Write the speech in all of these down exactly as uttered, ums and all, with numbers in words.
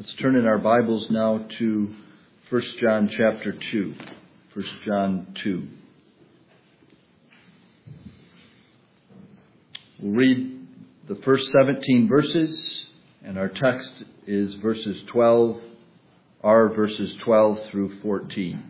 Let's turn in our Bibles now to First John chapter two. First John two. We'll read the first seventeen verses, and our text is verses twelve, are verses twelve through fourteen.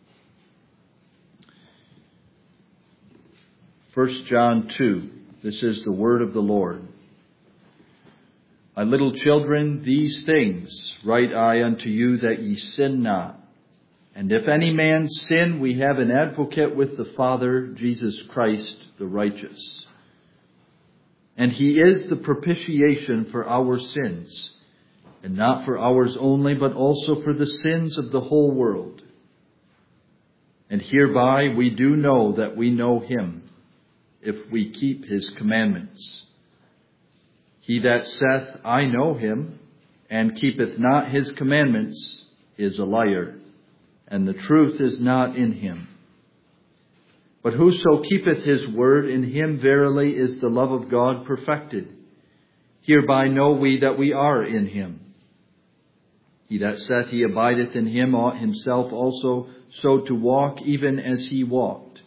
First John two. This is the word of the Lord. My little children, these things write I unto you, that ye sin not. And if any man sin, we have an advocate with the Father, Jesus Christ the righteous. And he is the propitiation for our sins, and not for ours only, but also for the sins of the whole world. And hereby we do know that we know him, if we keep his commandments. He that saith, I know him, and keepeth not his commandments, is a liar, and the truth is not in him. But whoso keepeth his word, in him verily is the love of God perfected. Hereby know we that we are in him. He that saith he abideth in him ought himself also so to walk, even as he walked.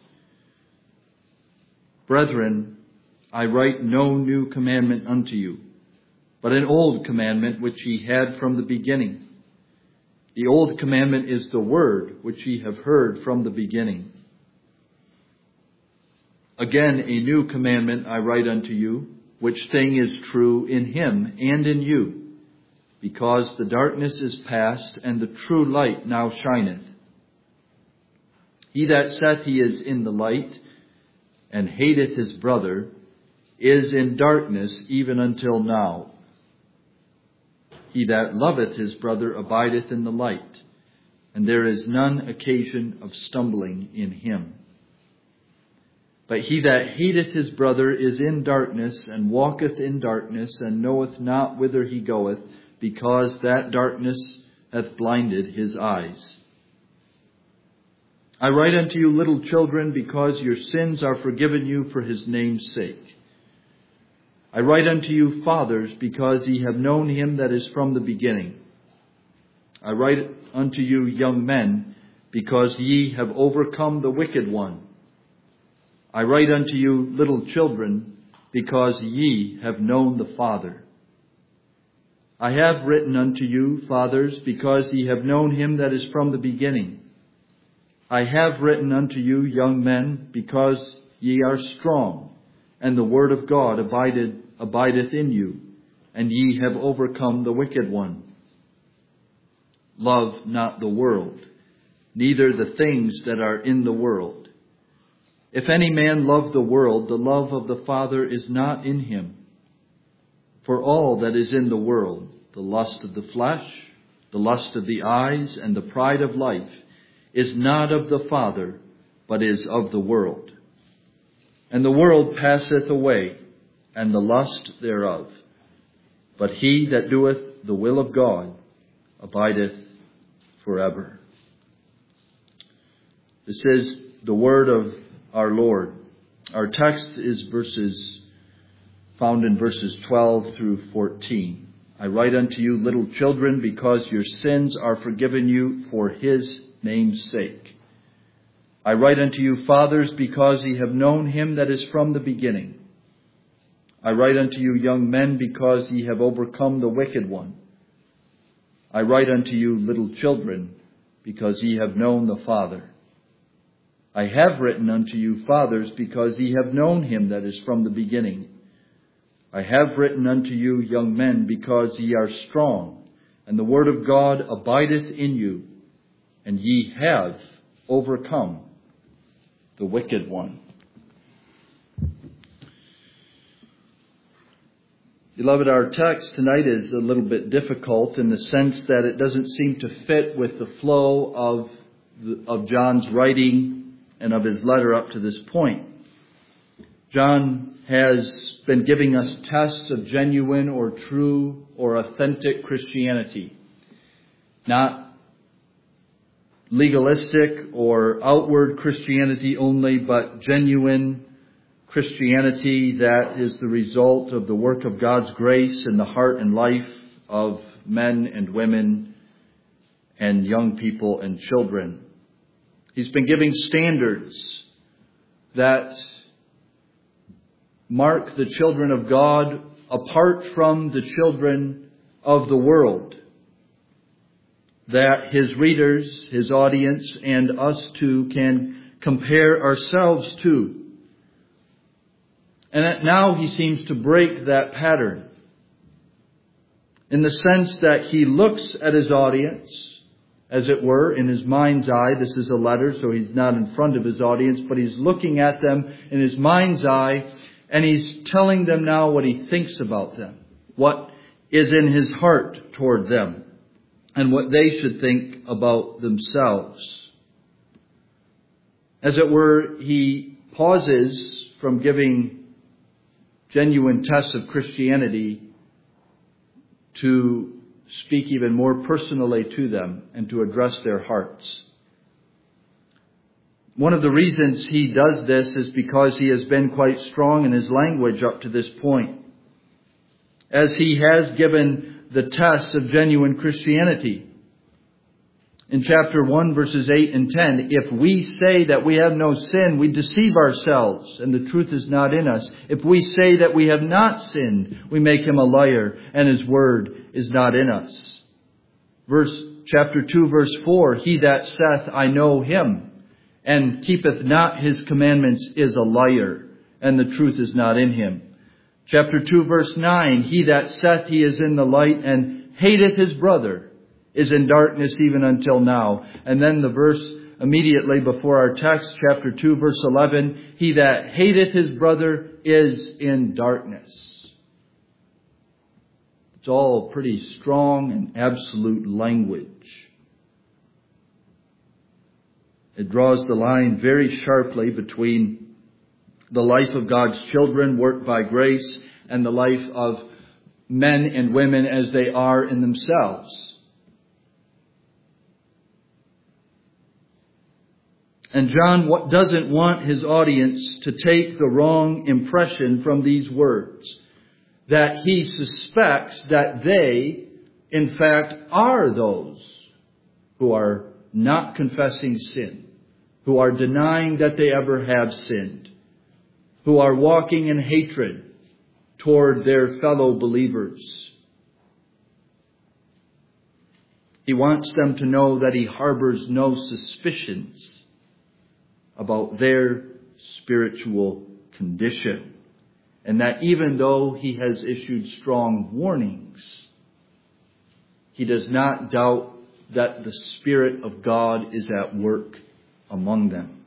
Brethren, I write no new commandment unto you, but an old commandment which ye had from the beginning. The old commandment is the word which ye have heard from the beginning. Again, a new commandment I write unto you, which thing is true in him and in you, because the darkness is past, and the true light now shineth. He that saith he is in the light, and hateth his brother, is in darkness even until now. He that loveth his brother abideth in the light, and there is none occasion of stumbling in him. But he that hateth his brother is in darkness, and walketh in darkness, and knoweth not whither he goeth, because that darkness hath blinded his eyes. I write unto you, little children, because your sins are forgiven you for his name's sake. I write unto you, fathers, because ye have known him that is from the beginning. I write unto you, young men, because ye have overcome the wicked one. I write unto you, little children, because ye have known the Father. I have written unto you, fathers, because ye have known him that is from the beginning. I have written unto you, young men, because ye are strong, and the word of God abideth, abideth in you, and ye have overcome the wicked one. Love not the world, neither the things that are in the world. If any man love the world, the love of the Father is not in him. For all that is in the world, the lust of the flesh, the lust of the eyes, and the pride of life, is not of the Father, but is of the world. And the world passeth away, and the lust thereof. But he that doeth the will of God abideth forever. This is the word of our Lord. Our text is verses found in verses twelve through fourteen. I write unto you, little children, because your sins are forgiven you for his name's sake. I write unto you, fathers, because ye have known him that is from the beginning. I write unto you, young men, because ye have overcome the wicked one. I write unto you, little children, because ye have known the Father. I have written unto you, fathers, because ye have known him that is from the beginning. I have written unto you, young men, because ye are strong, and the word of God abideth in you, and ye have overcome the wicked one. Beloved, our text tonight is a little bit difficult in the sense that it doesn't seem to fit with the flow of, the, of John's writing and of his letter up to this point. John has been giving us tests of genuine or true or authentic Christianity. Not legalistic or outward Christianity only, but genuine Christianity that is the result of the work of God's grace in the heart and life of men and women and young people and children. He's been giving standards that mark the children of God apart from the children of the world, that his readers, his audience, and us too can compare ourselves to. And that now he seems to break that pattern in the sense that he looks at his audience, as it were, in his mind's eye. This is a letter, so he's not in front of his audience, but he's looking at them in his mind's eye, and he's telling them now what he thinks about them, what is in his heart toward them, and what they should think about themselves. As it were, he pauses from giving genuine tests of Christianity to speak even more personally to them and to address their hearts. One of the reasons he does this is because he has been quite strong in his language up to this point, as he has given the tests of genuine Christianity. In chapter one, verses eight and ten, if we say that we have no sin, we deceive ourselves, and the truth is not in us. If we say that we have not sinned, we make him a liar, and his word is not in us. Verse, chapter two, verse four, he that saith, I know him, and keepeth not his commandments, is a liar, and the truth is not in him. Chapter two, verse nine, he that saith he is in the light, and hateth his brother, is in darkness even until now. And then the verse immediately before our text, chapter two, verse eleven, he that hateth his brother is in darkness. It's all pretty strong and absolute language. It draws the line very sharply between the life of God's children worked by grace and the life of men and women as they are in themselves. And John doesn't want his audience to take the wrong impression from these words, that he suspects that they, in fact, are those who are not confessing sin, who are denying that they ever have sinned, who are walking in hatred toward their fellow believers. He wants them to know that he harbors no suspicions about their spiritual condition, and that even though he has issued strong warnings, he does not doubt that the Spirit of God is at work among them.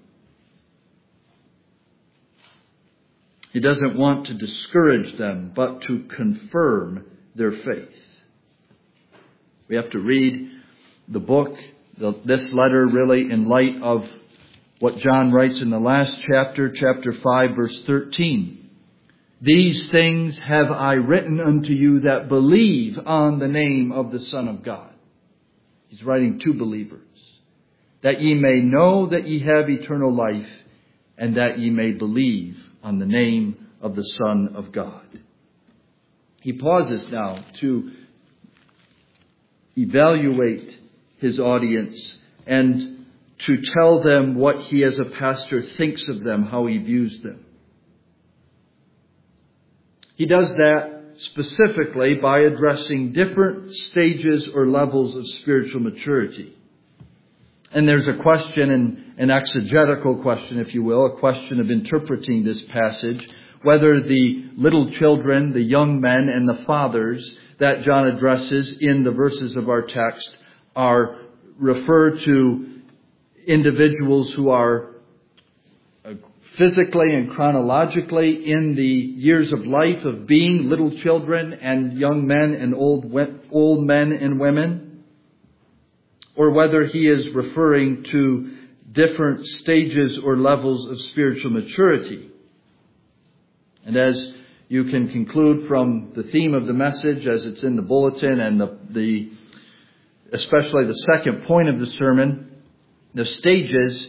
He doesn't want to discourage them, but to confirm their faith. We have to read the book, the, this letter really, in light of what John writes in the last chapter, chapter five, verse thirteen. These things have I written unto you that believe on the name of the Son of God. He's writing to believers. That ye may know that ye have eternal life, and that ye may believe on the name of the Son of God. He pauses now to evaluate his audience and to tell them what he as a pastor thinks of them, how he views them. He does that specifically by addressing different stages or levels of spiritual maturity. And there's a question, an, an exegetical question, if you will, a question of interpreting this passage, whether the little children, the young men, and the fathers that John addresses in the verses of our text are referred to individuals who are physically and chronologically in the years of life of being little children and young men and old old men and women, or whether he is referring to different stages or levels of spiritual maturity. And as you can conclude from the theme of the message as it's in the bulletin and the, the especially the second point of the sermon, the stages,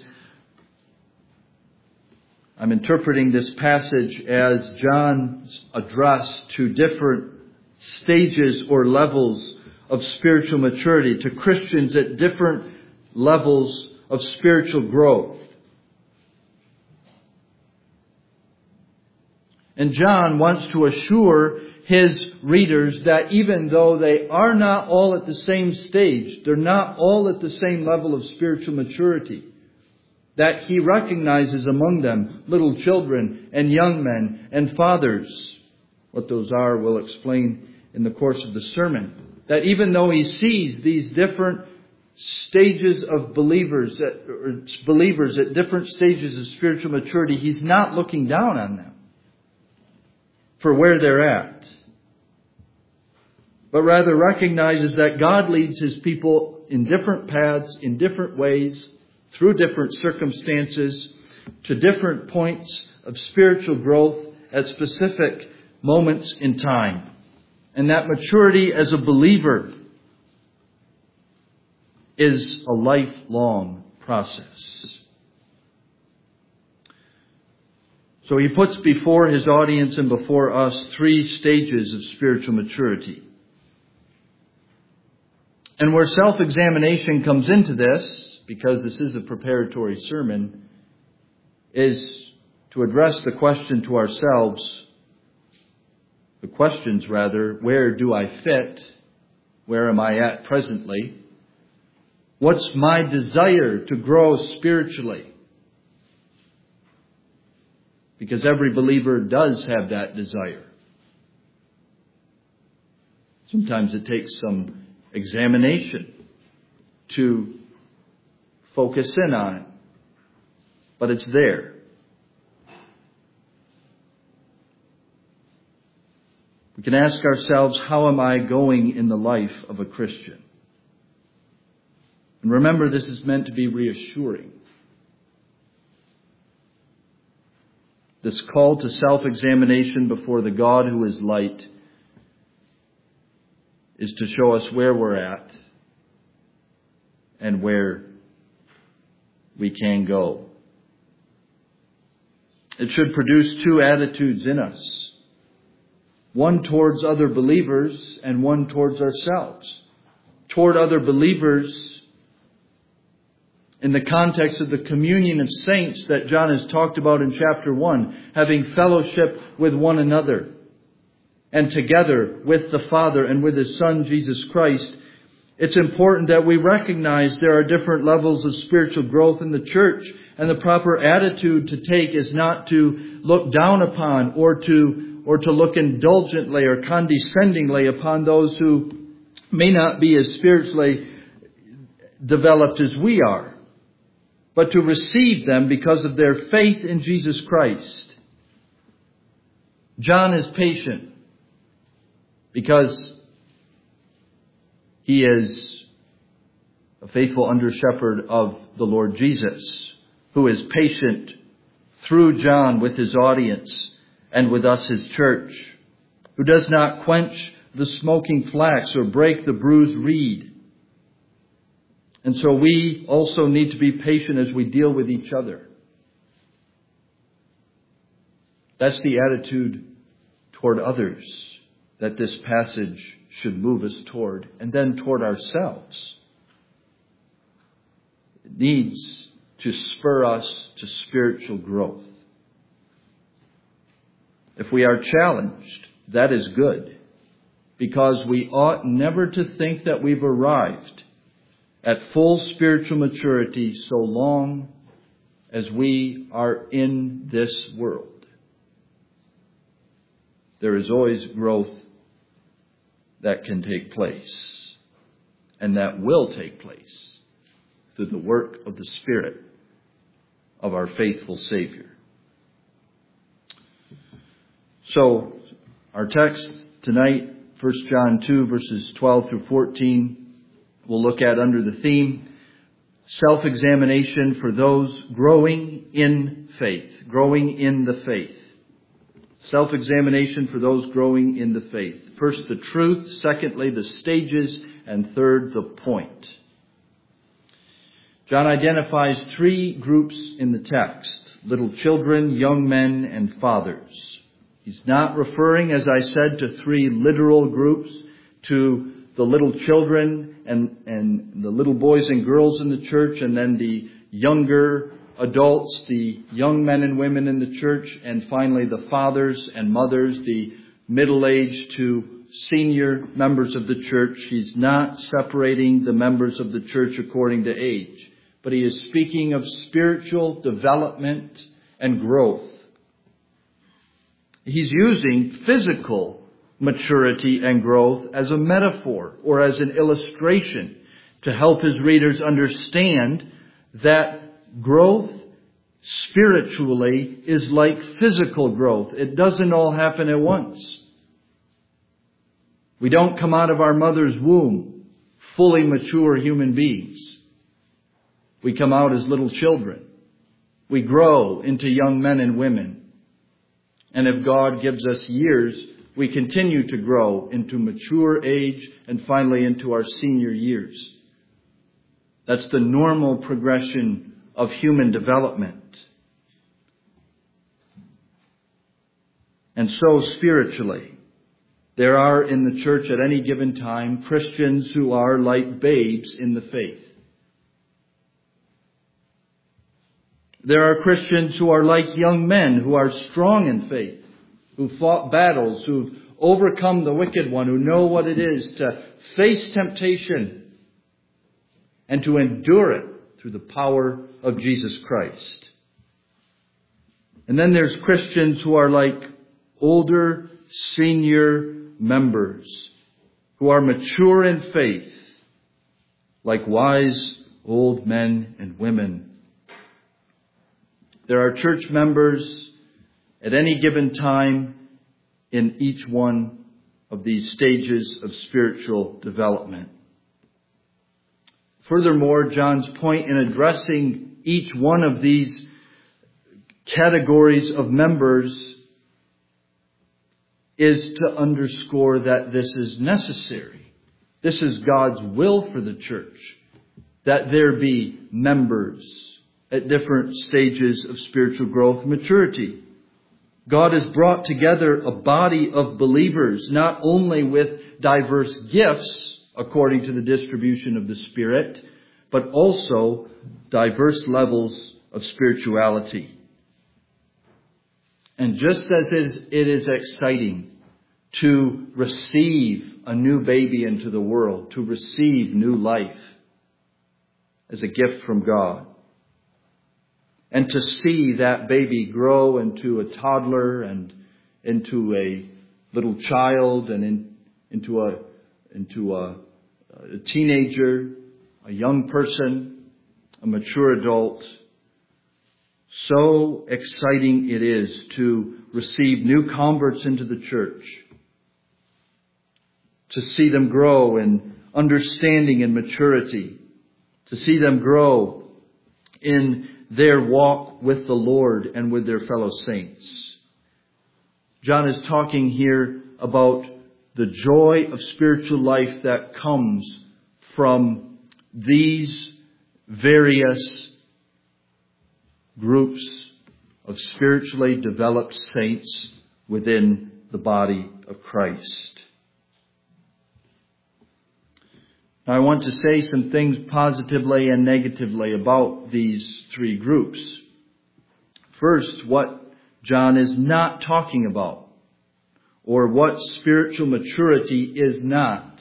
I'm interpreting this passage as John's address to different stages or levels of spiritual maturity, to Christians at different levels of spiritual growth. And John wants to assure his readers that even though they are not all at the same stage, they're not all at the same level of spiritual maturity, that he recognizes among them little children and young men and fathers. What those are, we'll explain in the course of the sermon. That even though he sees these different stages of believers, at, or believers at different stages of spiritual maturity, he's not looking down on them for where they're at, but rather recognizes that God leads his people in different paths, in different ways, through different circumstances, to different points of spiritual growth at specific moments in time. And that maturity as a believer is a lifelong process. So he puts before his audience and before us three stages of spiritual maturity. And where self-examination comes into this, because this is a preparatory sermon, is to address the question to ourselves, the questions rather, where do I fit? Where am I at presently? What's my desire to grow spiritually? Because every believer does have that desire. Sometimes it takes some examination to focus in on it, but it's there. We can ask ourselves, how am I going in the life of a Christian? And remember, this is meant to be reassuring. This call to self-examination before the God who is light is to show us where we're at and where we can go. It should produce two attitudes in us. One towards other believers and one towards ourselves. Toward other believers in the context of the communion of saints that John has talked about in chapter one, having fellowship with one another and together with the Father and with His Son, Jesus Christ. It's important that we recognize there are different levels of spiritual growth in the church, and the proper attitude to take is not to look down upon or to or to look indulgently or condescendingly upon those who may not be as spiritually developed as we are, but to receive them because of their faith in Jesus Christ. John is patient because he is a faithful under-shepherd of the Lord Jesus, who is patient through John with his audience and with us, his church, who does not quench the smoking flax or break the bruised reed. And so we also need to be patient as we deal with each other. That's the attitude toward others that this passage should move us toward, and then toward ourselves. It needs to spur us to spiritual growth. If we are challenged, that is good, because we ought never to think that we've arrived at full spiritual maturity so long as we are in this world. There is always growth that can take place, and that will take place through the work of the Spirit of our faithful Savior. So, our text tonight, First John two, verses twelve through fourteen, we'll look at under the theme, self-examination for those growing in faith, growing in the faith. Self-examination for those growing in the faith. First, the truth. Secondly, the stages. And third, the point. John identifies three groups in the text: little children, young men, and fathers. He's not referring, as I said, to three literal groups, to the little children and, and the little boys and girls in the church, and then the younger adults, the young men and women in the church, and finally the fathers and mothers, the middle-aged to senior members of the church. He's not separating the members of the church according to age, but he is speaking of spiritual development and growth. He's using physical maturity and growth as a metaphor or as an illustration to help his readers understand that growth spiritually is like physical growth. It doesn't all happen at once. We don't come out of our mother's womb fully mature human beings. We come out as little children. We grow into young men and women. And if God gives us years, we continue to grow into mature age and finally into our senior years. That's the normal progression of human development. And so spiritually, there are in the church at any given time Christians who are like babes in the faith. There are Christians who are like young men who are strong in faith, who fought battles, who've overcome the wicked one, who know what it is to face temptation and to endure it through the power of Jesus Christ. And then there's Christians who are like older senior members, who are mature in faith, like wise old men and women. There are church members at any given time in each one of these stages of spiritual development. Furthermore, John's point in addressing each one of these categories of members is to underscore that this is necessary. This is God's will for the church, that there be members at different stages of spiritual growth and maturity. God has brought together a body of believers, not only with diverse gifts according to the distribution of the Spirit, but also diverse levels of spirituality. And just as it is exciting to receive a new baby into the world, to receive new life as a gift from God, and to see that baby grow into a toddler and into a little child and in, into a into a, a teenager, a young person, a mature adult. So exciting it is to receive new converts into the church, to see them grow in understanding and maturity, to see them grow in their walk with the Lord and with their fellow saints. John is talking here about the joy of spiritual life that comes from these various groups of spiritually developed saints within the body of Christ. Now, I want to say some things positively and negatively about these three groups. First, what John is not talking about, or what spiritual maturity is not.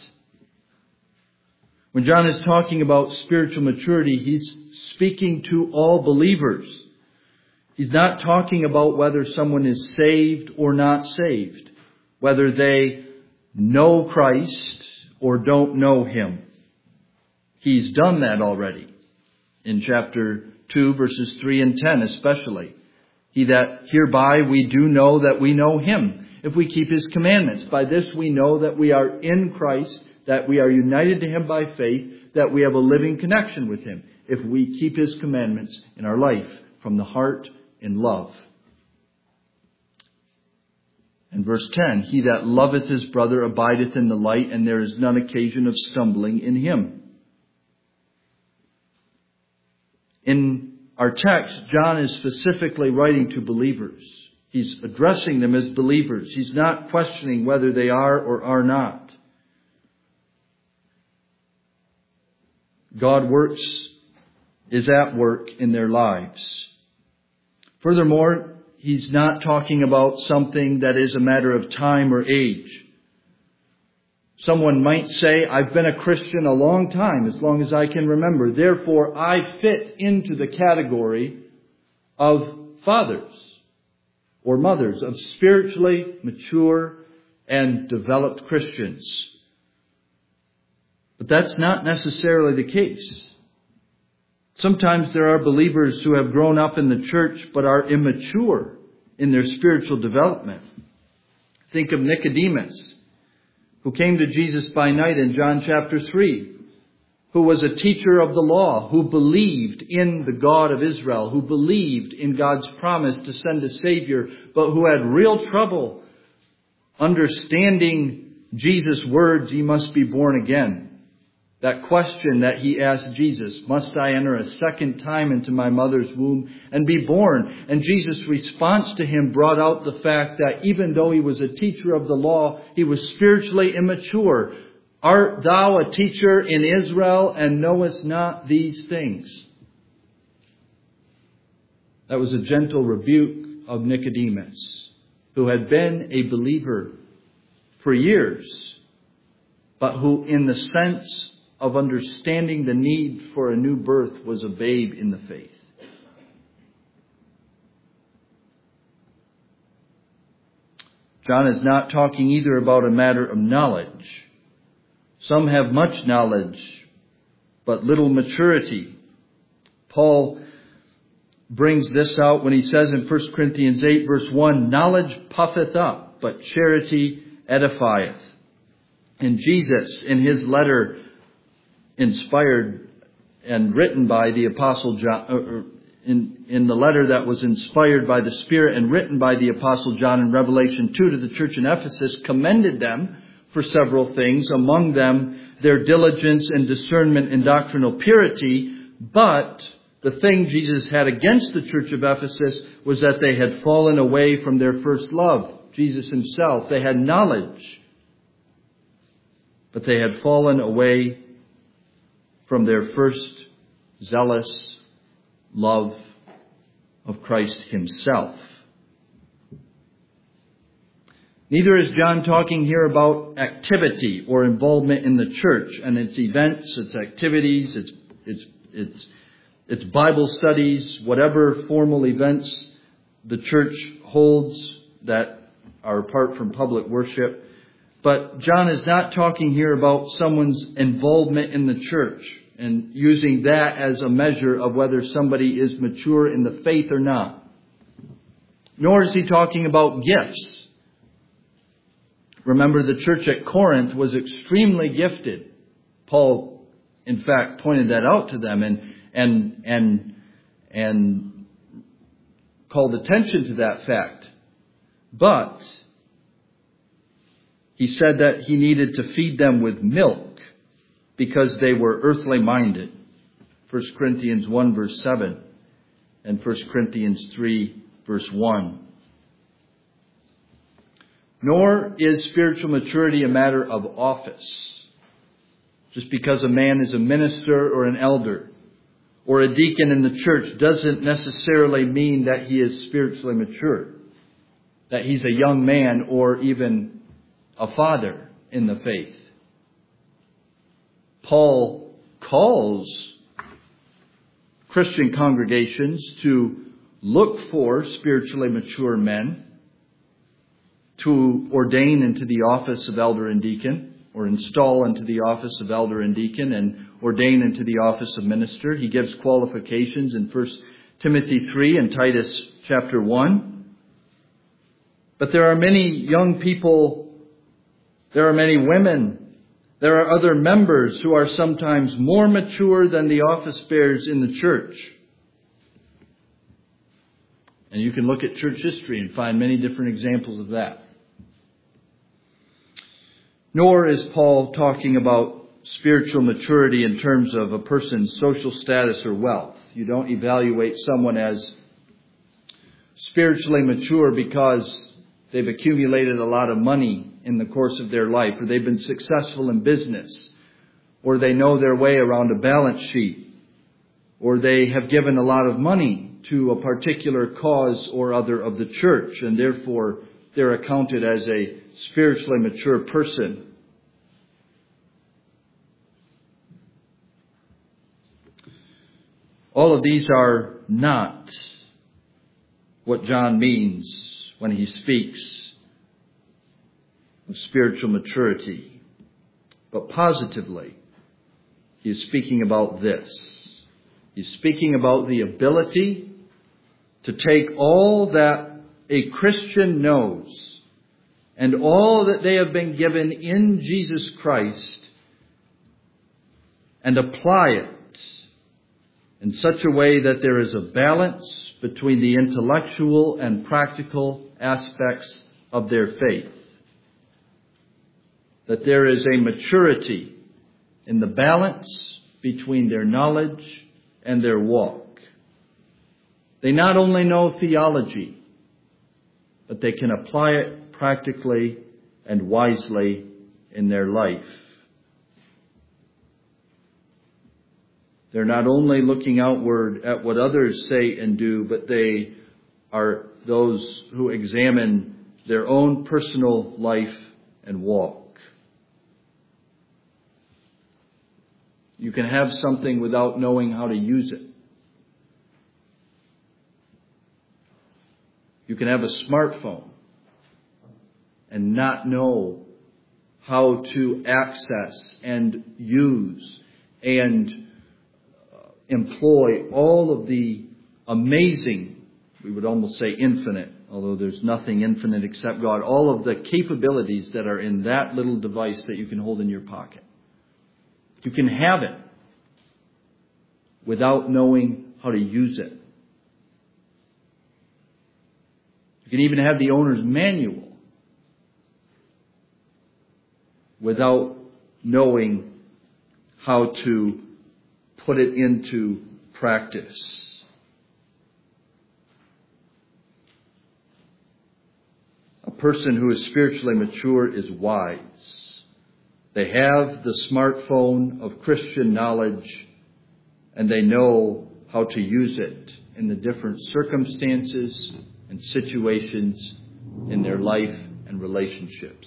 When John is talking about spiritual maturity, he's speaking to all believers. He's not talking about whether someone is saved or not saved, whether they know Christ or don't know Him. He's done that already in chapter two, verses three and ten especially. He that hereby we do know that we know Him, if we keep His commandments. By this we know that we are in Christ, that we are united to Him by faith, that we have a living connection with Him, if we keep His commandments in our life from the heart in love. And verse ten, he that loveth his brother abideth in the light, and there is none occasion of stumbling in him. In our text, John is specifically writing to believers. He's addressing them as believers. He's not questioning whether they are or are not. God works, is at work in their lives. Furthermore, he's not talking about something that is a matter of time or age. Someone might say, I've been a Christian a long time, as long as I can remember. Therefore, I fit into the category of fathers or mothers, of spiritually mature and developed Christians. But that's not necessarily the case. Sometimes there are believers who have grown up in the church but are immature in their spiritual development. Think of Nicodemus, who came to Jesus by night in John chapter three, who was a teacher of the law, who believed in the God of Israel, who believed in God's promise to send a Savior, but who had real trouble understanding Jesus' words, "Ye must be born again." That question that he asked Jesus, must I enter a second time into my mother's womb and be born? And Jesus' response to him brought out the fact that even though he was a teacher of the law, he was spiritually immature. Art thou a teacher in Israel and knowest not these things? That was a gentle rebuke of Nicodemus, who had been a believer for years, but who in the sense of understanding the need for a new birth was a babe in the faith. John is not talking either about a matter of knowledge. Some have much knowledge, but little maturity. Paul brings this out when he says in First Corinthians eight verse one, knowledge puffeth up, but charity edifieth. And Jesus, in his letter inspired and written by the Apostle John, or in, in the letter that was inspired by the Spirit and written by the Apostle John in Revelation two to the church in Ephesus, commended them for several things, among them their diligence and discernment in doctrinal purity. But the thing Jesus had against the church of Ephesus was that they had fallen away from their first love, Jesus himself. They had knowledge, but they had fallen away from their first zealous love of Christ himself. Neither is John talking here about activity or involvement in the church and its events, its activities, its its its its Bible studies, whatever formal events the church holds that are apart from public worship. But John is not talking here about someone's involvement in the church and using that as a measure of whether somebody is mature in the faith or not. Nor is he talking about gifts. Remember, the church at Corinth was extremely gifted. Paul, in fact, pointed that out to them and and and and called attention to that fact. But he said that he needed to feed them with milk because they were earthly minded. First Corinthians one verse seven and First Corinthians three verse one. Nor is spiritual maturity a matter of office. Just because a man is a minister or an elder or a deacon in the church doesn't necessarily mean that he is spiritually mature, that he's a young man or even a father in the faith. Paul calls Christian congregations to look for spiritually mature men to ordain into the office of elder and deacon, or install into the office of elder and deacon, and ordain into the office of minister. He gives qualifications in First Timothy three and Titus chapter one. But there are many young people, there are many women, there are other members who are sometimes more mature than the office bearers in the church. And you can look at church history and find many different examples of that. Nor is Paul talking about spiritual maturity in terms of a person's social status or wealth. You don't evaluate someone as spiritually mature because they've accumulated a lot of money in the course of their life, or they've been successful in business, or they know their way around a balance sheet, or they have given a lot of money to a particular cause or other of the church, and therefore they're accounted as a spiritually mature person. All of these are not what John means when he speaks of spiritual maturity. But positively, he is speaking about this. He's speaking about the ability to take all that a Christian knows and all that they have been given in Jesus Christ and apply it in such a way that there is a balance between the intellectual and practical aspects of their faith. That there is a maturity in the balance between their knowledge and their walk. They not only know theology, but they can apply it practically and wisely in their life. They're not only looking outward at what others say and do, but they are those who examine their own personal life and walk. You can have something without knowing how to use it. You can have a smartphone and not know how to access and use and employ all of the amazing, we would almost say infinite, although there's nothing infinite except God, all of the capabilities that are in that little device that you can hold in your pocket. You can have it without knowing how to use it. You can even have the owner's manual without knowing how to put it into practice. A person who is spiritually mature is wise. They have the smartphone of Christian knowledge, and they know how to use it in the different circumstances and situations in their life and relationships.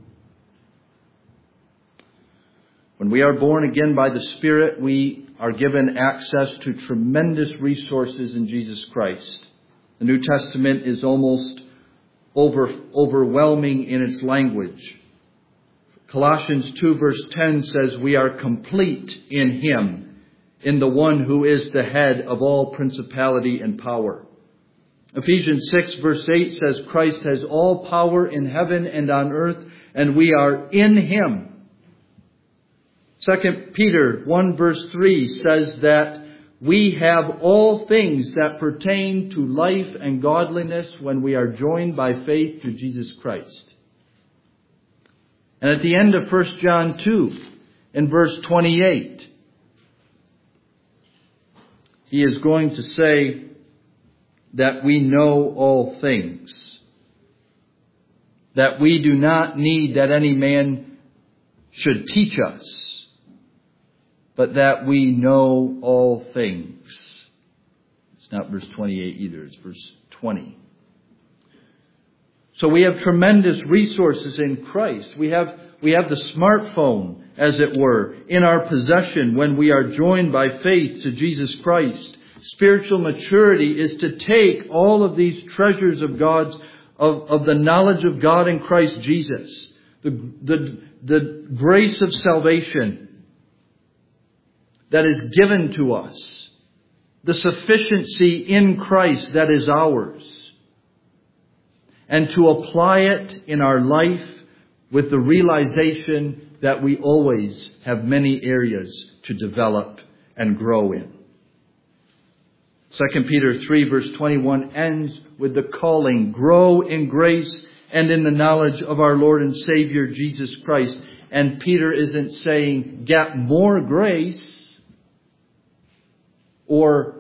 When we are born again by the Spirit, we are given access to tremendous resources in Jesus Christ. The New Testament is almost over, overwhelming in its language. Colossians two verse ten says, we are complete in Him, in the one who is the head of all principality and power. Ephesians six verse eight says, Christ has all power in heaven and on earth, and we are in Him. Second Peter one verse three says that we have all things that pertain to life and godliness when we are joined by faith to Jesus Christ. And at the end of First John two, in verse twenty-eight, he is going to say that we know all things. That we do not need that any man should teach us, but that we know all things. It's not verse twenty-eight either, it's verse twenty. So we have tremendous resources in Christ. We have, we have the smartphone, as it were, in our possession when we are joined by faith to Jesus Christ. Spiritual maturity is to take all of these treasures of God's, of, of the knowledge of God in Christ Jesus, the, the, the grace of salvation that is given to us, the sufficiency in Christ that is ours, and to apply it in our life with the realization that we always have many areas to develop and grow in. Second Peter three verse twenty-one ends with the calling, grow in grace and in the knowledge of our Lord and Savior Jesus Christ. And Peter isn't saying get more grace or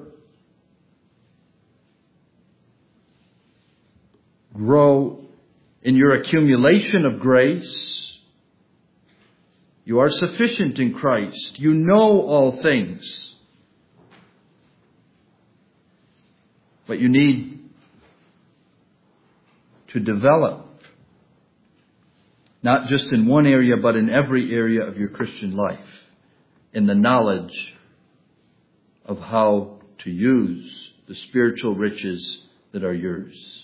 grow in your accumulation of grace. You are sufficient in Christ. You know all things. But you need to develop, not just in one area, but in every area of your Christian life, in the knowledge of how to use the spiritual riches that are yours.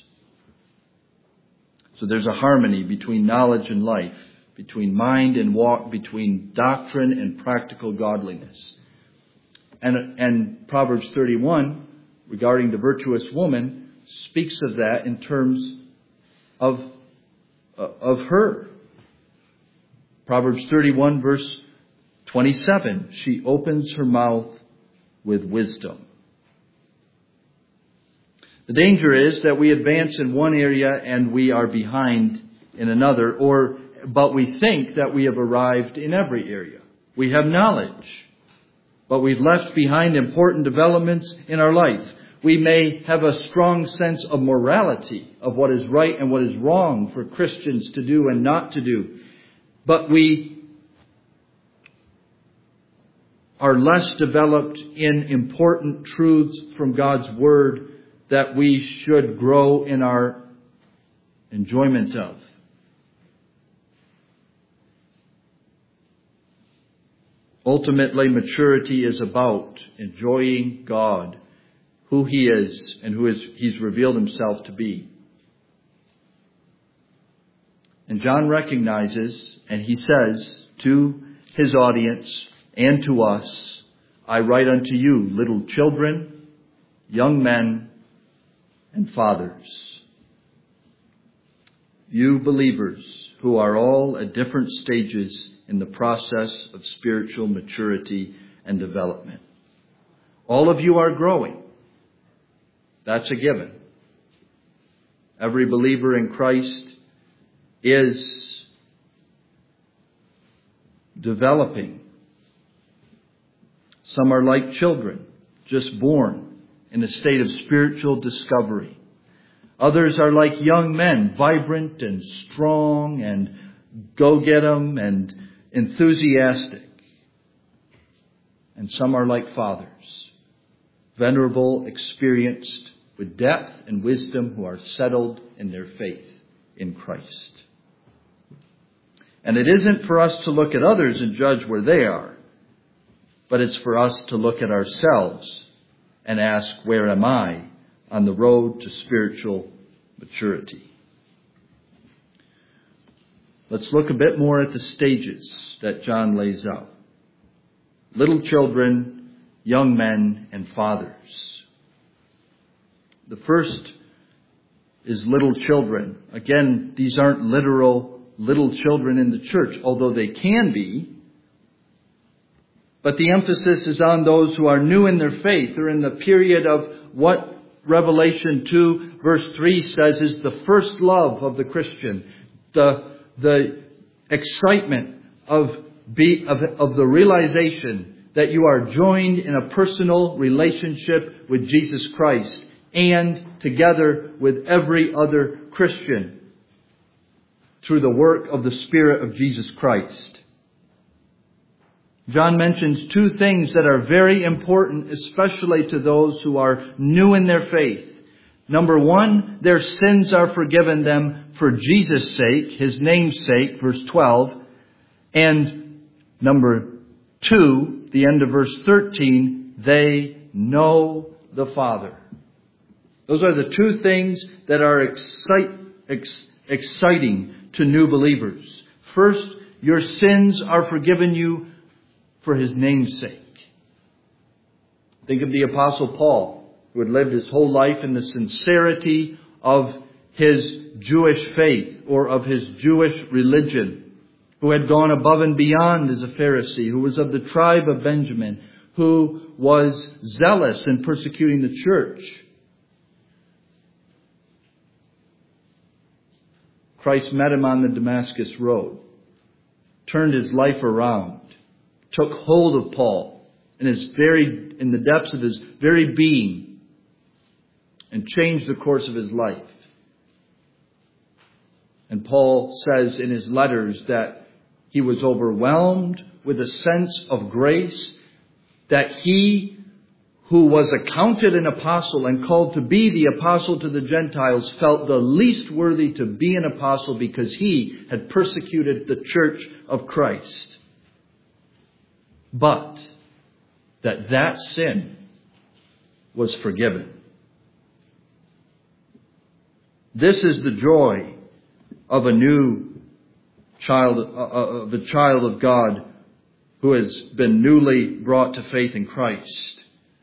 So there's a harmony between knowledge and life, between mind and walk, between doctrine and practical godliness. And, and Proverbs thirty-one, regarding the virtuous woman, speaks of that in terms of, of her. Proverbs thirty-one, verse twenty-seven, she opens her mouth with wisdom. The danger is that we advance in one area and we are behind in another, or but we think that we have arrived in every area. We have knowledge, but we've left behind important developments in our life. We may have a strong sense of morality, of what is right and what is wrong for Christians to do and not to do. But we are less developed in important truths from God's Word that we should grow in our enjoyment of. Ultimately, maturity is about enjoying God, who He is and who is, He's revealed Himself to be. And John recognizes, and he says to his audience and to us, I write unto you, little children, young men, and fathers. You believers who are all at different stages in the process of spiritual maturity and development. All of you are growing. That's a given. Every believer in Christ is developing. Some are like children, just born in a state of spiritual discovery. Others are like young men, vibrant and strong and go-get-em and enthusiastic. And some are like fathers, venerable, experienced, with depth and wisdom, who are settled in their faith in Christ. And it isn't for us to look at others and judge where they are, but it's for us to look at ourselves and ask, where am I on the road to spiritual maturity? Let's look a bit more at the stages that John lays out. Little children, young men, and fathers. The first is little children. Again, these aren't literal little children in the church, although they can be. But the emphasis is on those who are new in their faith, or in the period of what Revelation two verse three says is the first love of the Christian. The, the excitement of, be, of, of the realization that you are joined in a personal relationship with Jesus Christ and together with every other Christian through the work of the Spirit of Jesus Christ. John mentions two things that are very important, especially to those who are new in their faith. Number one, their sins are forgiven them for Jesus' sake, His name's sake, verse twelve. And number two, the end of verse thirteen, they know the Father. Those are the two things that are excite, ex, exciting to new believers. First, your sins are forgiven you for His name's sake. Think of the Apostle Paul, who had lived his whole life in the sincerity of his Jewish faith or of his Jewish religion, who had gone above and beyond as a Pharisee, who was of the tribe of Benjamin, who was zealous in persecuting the church. Christ met him on the Damascus road, turned his life around, took hold of Paul in his very, in the depths of his very being, and changed the course of his life. And Paul says in his letters that He was overwhelmed with a sense of grace that he who was accounted an apostle and called to be the apostle to the Gentiles felt the least worthy to be an apostle because he had persecuted the church of Christ. But that that sin was forgiven. This is the joy of a new child, of a child of God who has been newly brought to faith in Christ.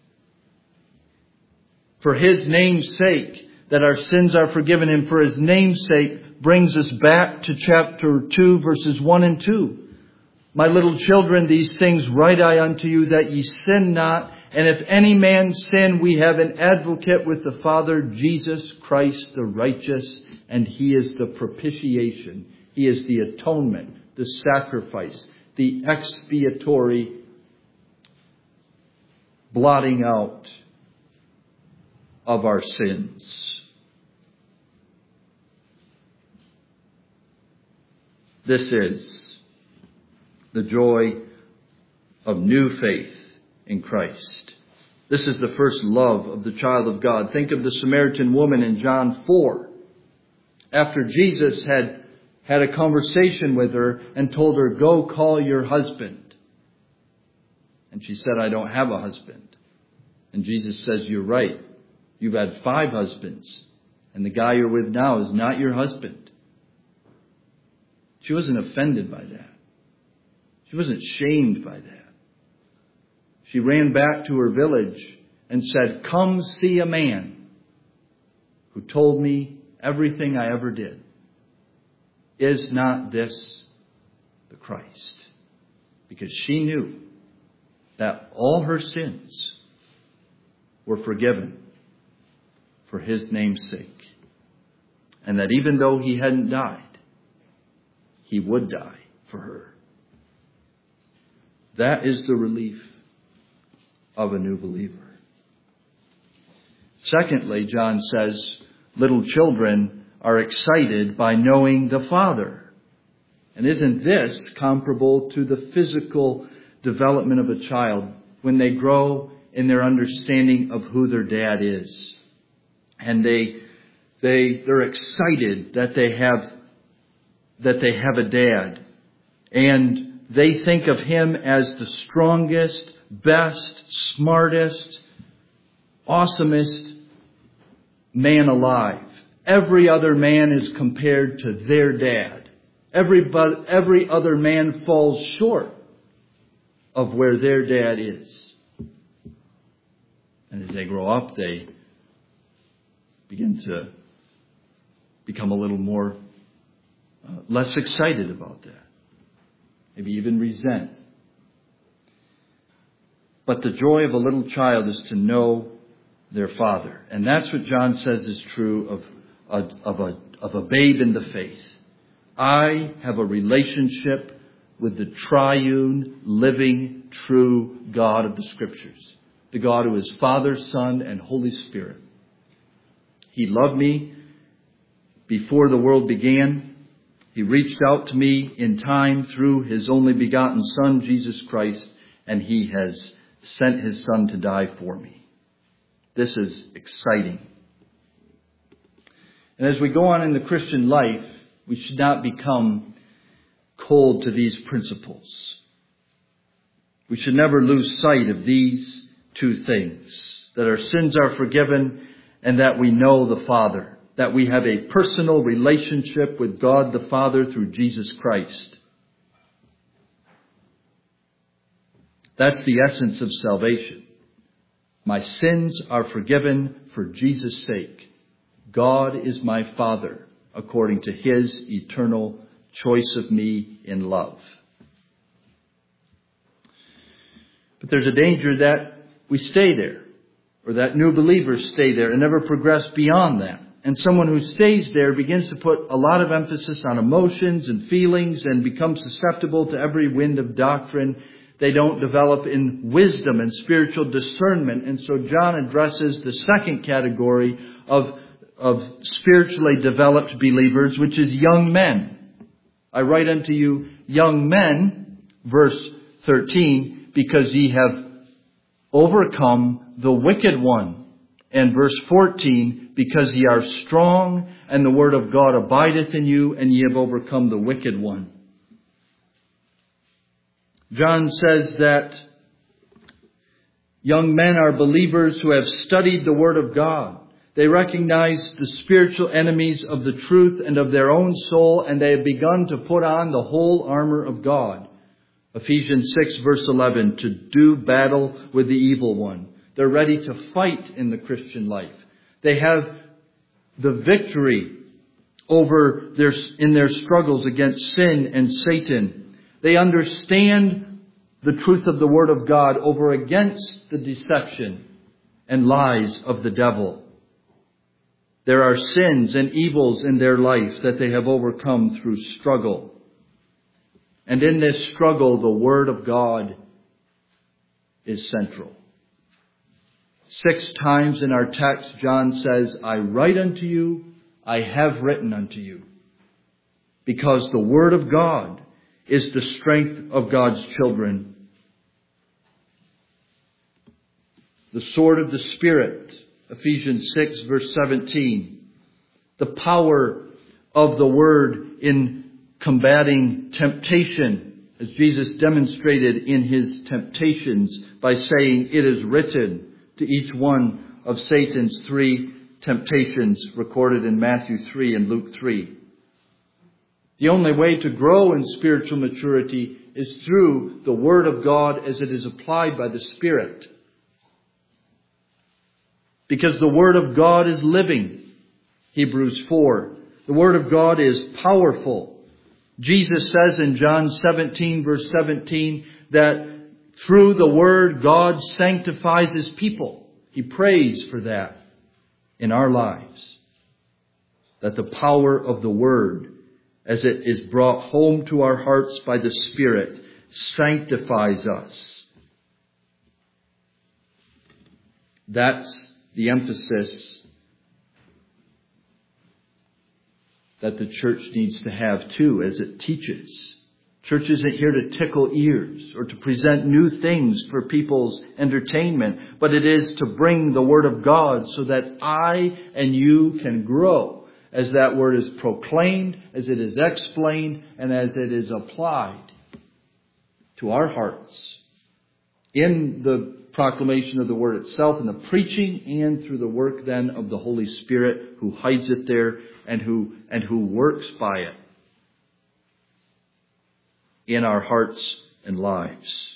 For His name's sake, that our sins are forgiven Him for His name's sake, brings us back to chapter two, verses one and two. My little children, these things write I unto you, that ye sin not. And if any man sin, we have an advocate with the Father, Jesus Christ the righteous, and He is the propitiation. He is the atonement, the sacrifice, the expiatory blotting out of our sins. This is the joy of new faith in Christ. This is the first love of the child of God. Think of the Samaritan woman in John four. After Jesus had had a conversation with her and told her, go call your husband. And she said, I don't have a husband. And Jesus says, you're right. You've had five husbands. And the guy you're with now is not your husband. She wasn't offended by that. She wasn't shamed by that. She ran back to her village and said, come see a man who told me everything I ever did. Is not this the Christ? Because she knew that all her sins were forgiven for His name's sake. And that even though He hadn't died, He would die for her. That is the relief of a new believer. Secondly, John says, little children are excited by knowing the Father. And isn't this comparable to the physical development of a child when they grow in their understanding of who their dad is? And they, they, they're excited that they have, that they have a dad. And they think of him as the strongest, best, smartest, awesomest man alive. Every other man is compared to their dad. Every, every other man falls short of where their dad is. And as they grow up, they begin to become a little more, uh, less excited about that. Maybe even resent. But the joy of a little child is to know their Father. And that's what John says is true of a, of a, of a babe in the faith. I have a relationship with the triune, living, true God of the Scriptures. The God who is Father, Son, and Holy Spirit. He loved me before the world began. He reached out to me in time through His only begotten Son, Jesus Christ, and He has sent His Son to die for me. This is exciting. And as we go on in the Christian life, we should not become cold to these principles. We should never lose sight of these two things, that our sins are forgiven and that we know the Father, that we have a personal relationship with God the Father through Jesus Christ. That's the essence of salvation. My sins are forgiven for Jesus' sake. God is my Father according to His eternal choice of me in love. But there's a danger that we stay there, or that new believers stay there and never progress beyond that. And someone who stays there begins to put a lot of emphasis on emotions and feelings and becomes susceptible to every wind of doctrine. They don't develop in wisdom and spiritual discernment. And so John addresses the second category of, of spiritually developed believers, which is young men. I write unto you, young men, verse thirteen, because ye have overcome the wicked one. And verse fourteen, because ye are strong, and the word of God abideth in you, and ye have overcome the wicked one. John says that young men are believers who have studied the Word of God. They recognize the spiritual enemies of the truth and of their own soul, and they have begun to put on the whole armor of God. Ephesians six verse eleven, to do battle with the evil one. They're ready to fight in the Christian life. They have the victory over their, in their struggles against sin and Satan. They understand the truth of the Word of God over against the deception and lies of the devil. There are sins and evils in their life that they have overcome through struggle. And in this struggle, the Word of God is central. Six times in our text, John says, I write unto you, I have written unto you. Because the Word of God is the strength of God's children. The sword of the Spirit, Ephesians six verse seventeen. The power of the Word in combating temptation, as Jesus demonstrated in His temptations by saying, it is written, to each one of Satan's three temptations recorded in Matthew three and Luke three. The only way to grow in spiritual maturity is through the Word of God as it is applied by the Spirit. Because the Word of God is living. Hebrews four. The Word of God is powerful. Jesus says in John seventeen verse seventeen that through the Word God sanctifies His people. He prays for that in our lives. That the power of the Word, as it is brought home to our hearts by the Spirit, sanctifies us. That's the emphasis that the church needs to have too as it teaches. Church isn't here to tickle ears or to present new things for people's entertainment, but it is to bring the Word of God so that I and you can grow as that Word is proclaimed, as it is explained, and as it is applied to our hearts in the proclamation of the Word itself, in the preaching, and through the work then of the Holy Spirit who hides it there and who and who works by it in our hearts and lives.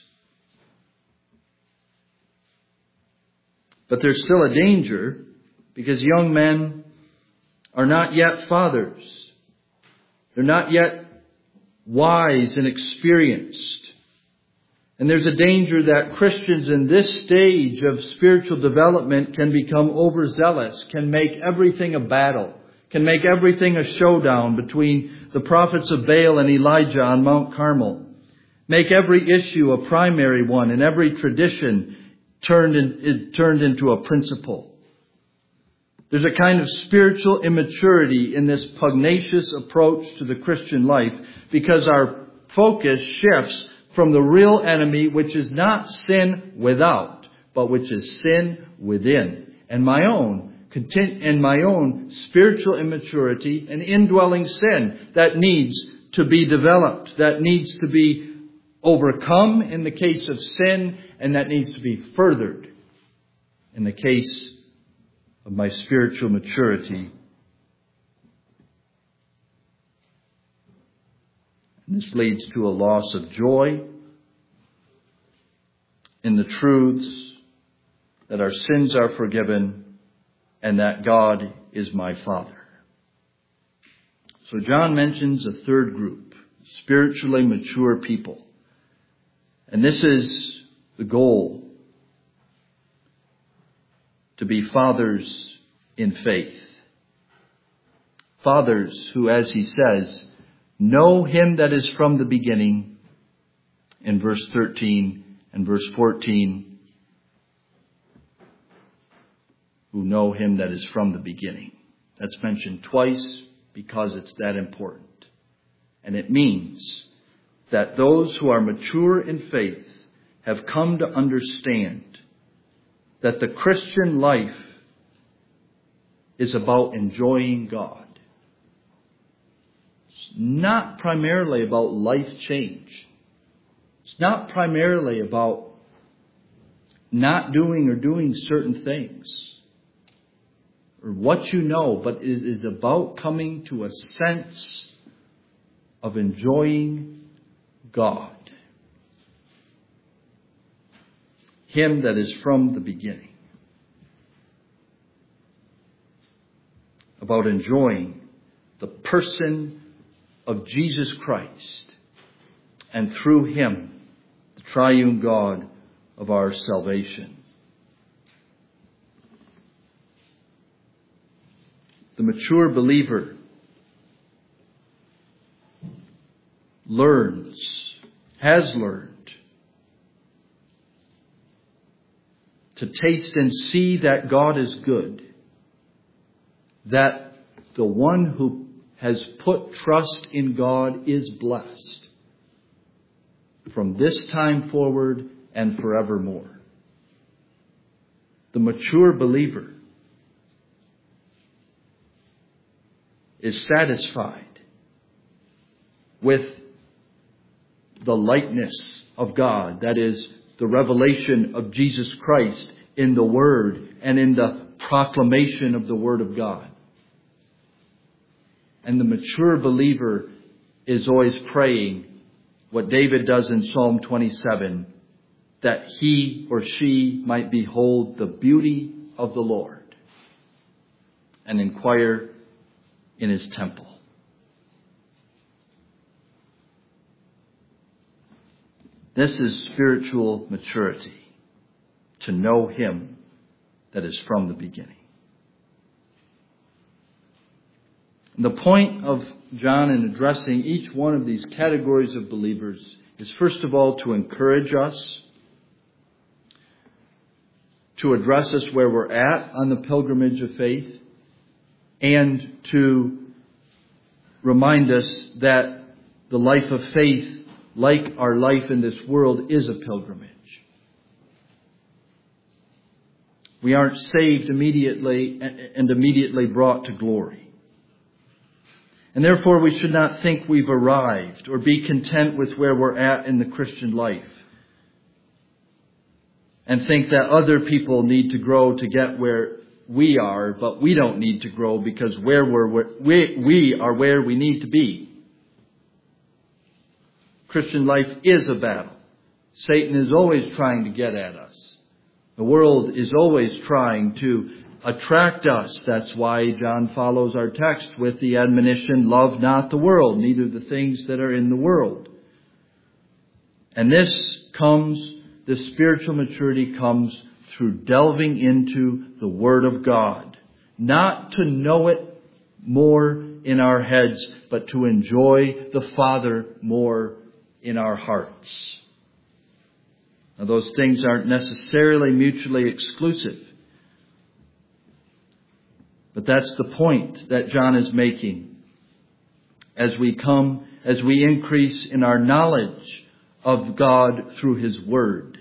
But there's still a danger, because young men are not yet fathers. They're not yet wise and experienced. And there's a danger that Christians in this stage of spiritual development can become overzealous, can make everything a battle, can make everything a showdown between the prophets of Baal and Elijah on Mount Carmel, make every issue a primary one and every tradition turned, in, turned into a principle. There's a kind of spiritual immaturity in this pugnacious approach to the Christian life, because our focus shifts from the real enemy, which is not sin without, but which is sin within. And my own, and my own spiritual immaturity and indwelling sin that needs to be developed, that needs to be overcome in the case of sin, and that needs to be furthered in the case of my spiritual maturity. And this leads to a loss of joy in the truths that our sins are forgiven and that God is my Father. So John mentions a third group, spiritually mature people. And this is the goal, to be fathers in faith. Fathers who, as he says, know Him that is from the beginning, in verse thirteen and verse fourteen, who know Him that is from the beginning. That's mentioned twice because it's that important. And it means that those who are mature in faith have come to understand that the Christian life is about enjoying God. It's not primarily about life change. It's not primarily about not doing or doing certain things or what you know, but it is about coming to a sense of enjoying God. Him that is from the beginning. About enjoying the person of Jesus Christ, and through Him, the triune God of our salvation. The mature believer learns, has learned, to taste and see that God is good, that the one who has put trust in God is blessed from this time forward and forevermore. The mature believer is satisfied with the likeness of God, that is, the revelation of Jesus Christ in the Word and in the proclamation of the Word of God. And the mature believer is always praying what David does in Psalm twenty-seven, that he or she might behold the beauty of the Lord and inquire in His temple. This is spiritual maturity, to know Him that is from the beginning. And the point of John in addressing each one of these categories of believers is first of all to encourage us, to address us where we're at on the pilgrimage of faith, and to remind us that the life of faith, like our life in this world, is a pilgrimage. We aren't saved immediately and immediately brought to glory. And therefore we should not think we've arrived or be content with where we're at in the Christian life and think that other people need to grow to get where we are, but we don't need to grow because where we're, we, we are where we need to be. Christian life is a battle. Satan is always trying to get at us. The world is always trying to attract us. That's why John follows our text with the admonition, love not the world, neither the things that are in the world. And this comes, this spiritual maturity comes through delving into the Word of God. Not to know it more in our heads, but to enjoy the Father more in our hearts. Now, those things aren't necessarily mutually exclusive. But that's the point that John is making. As we come, as we increase in our knowledge of God through His Word,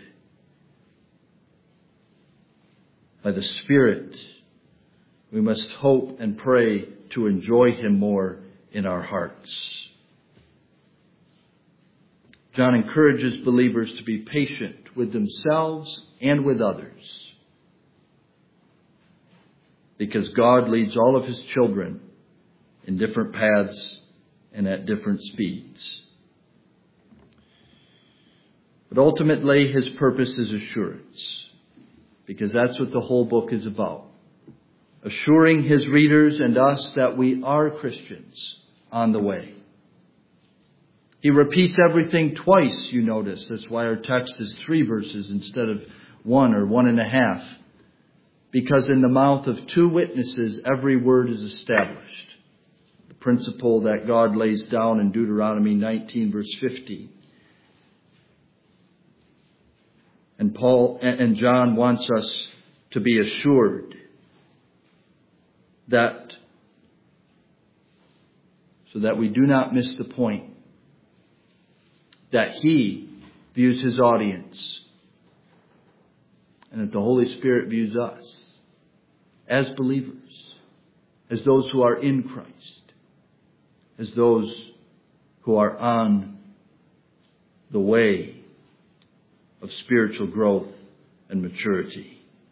by the Spirit, we must hope and pray to enjoy Him more in our hearts. John encourages believers to be patient with themselves and with others, because God leads all of His children in different paths and at different speeds. But ultimately, His purpose is assurance, because that's what the whole book is about. Assuring His readers and us that we are Christians on the way. He repeats everything twice, you notice. That's why our text is three verses instead of one or one and a half. Because in the mouth of two witnesses, every word is established. The principle that God lays down in Deuteronomy nineteen, verse fifty. And Paul and John wants us to be assured that, so that we do not miss the point, that He views His audience, and that the Holy Spirit views us as believers, as those who are in Christ, as those who are on the way of spiritual growth and maturity.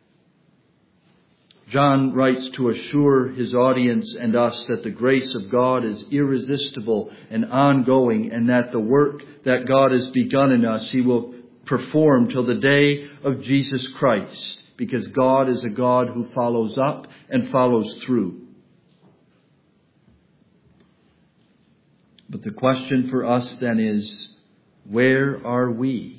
John writes to assure his audience and us that the grace of God is irresistible and ongoing, and that the work that God has begun in us, He will perform till the day of Jesus Christ, because God is a God who follows up and follows through. But the question for us then is, where are we?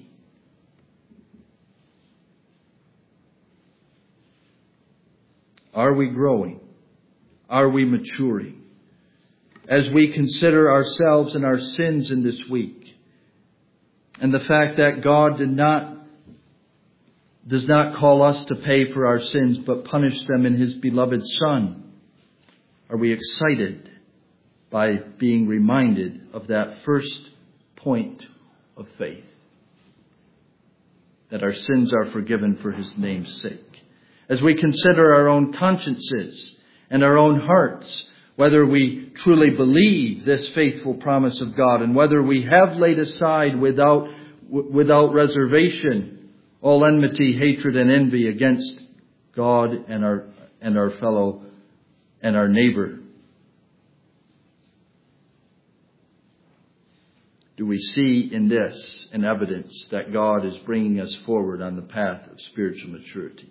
Are we growing? Are we maturing? As we consider ourselves and our sins in this week, and the fact that God did not, does not call us to pay for our sins, but punish them in His beloved Son, are we excited by being reminded of that first point of faith? That our sins are forgiven for His name's sake. As we consider our own consciences and our own hearts, whether we truly believe this faithful promise of God, and whether we have laid aside without, without reservation all enmity, hatred, and envy against God and our, and our fellow and our neighbor. Do we see in this an evidence that God is bringing us forward on the path of spiritual maturity?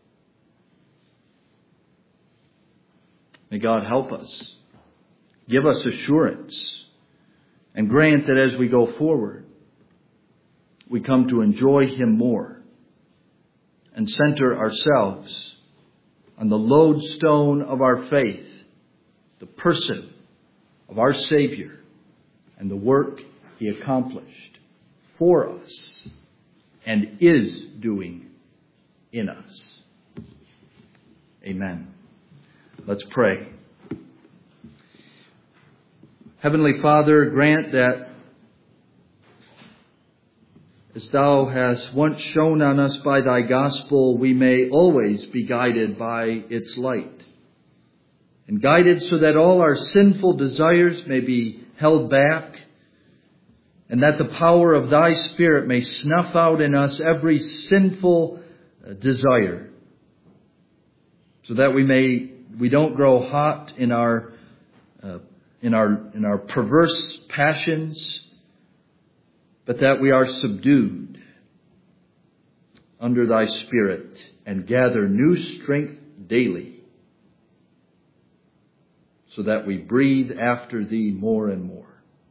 May God help us, give us assurance, and grant that as we go forward, we come to enjoy Him more and center ourselves on the lodestone of our faith, the person of our Savior and the work He accomplished for us and is doing in us. Amen. Let's pray. Heavenly Father, grant that as Thou hast once shone on us by Thy gospel, we may always be guided by its light. And guided so that all our sinful desires may be held back, and that the power of Thy Spirit may snuff out in us every sinful desire, so that we may we don't grow hot in our uh, in our in our perverse passions, but that we are subdued under Thy Spirit and gather new strength daily, so that we breathe after Thee more and more.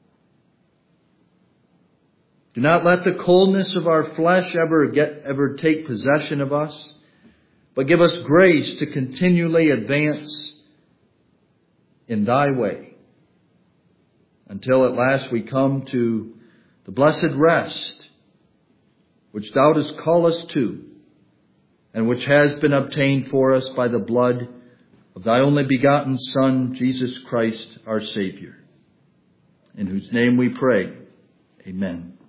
Do not let the coldness of our flesh ever get ever take possession of us, but give us grace to continually advance in Thy way, until at last we come to the blessed rest which Thou dost call us to, and which has been obtained for us by the blood of Thy only begotten Son, Jesus Christ, our Savior, in whose name we pray. Amen.